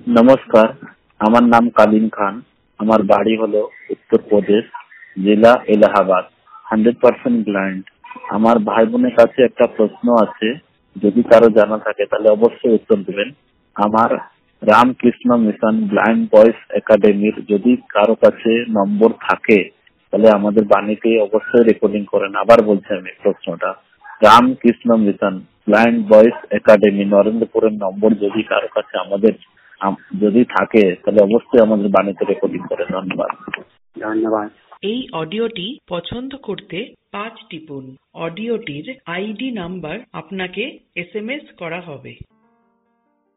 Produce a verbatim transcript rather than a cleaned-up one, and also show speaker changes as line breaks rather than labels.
নমস্কার, আমার নাম কালিম খান। আমার বাড়ি হলো উত্তরপ্রদেশ, জেলা এলাহাবাদ। Hundred percent blind. আমার ভাই বোনের কাছে একটা প্রশ্ন আছে, যদি কারো জানা থাকে তাহলে অবশ্যই উত্তর দেবেন। আমার রামকৃষ্ণ মিশন ব্লাইন্ড বয়েজ একাডেমির যদি কারো কাছে নম্বর থাকে তাহলে আমাদের বাণীতে অবশ্যই রেকর্ডিং করেন। আবার বলছি আমি প্রশ্নটা, Ramakrishna mission blind boys academy নরেন্দ্রপুরের নম্বর যদি কারো কাছে আমাদের আম- যদি থাকে তাহলে অবশ্যই আমাদের বাণীতে রেকর্ডিং করে। ধন্যবাদ।
ধন্যবাদ।
এই অডিওটি পছন্দ করতে পাঁচ টিপুন। অডিওটির আইডি নাম্বার আপনাকে এসএমএস করা হবে।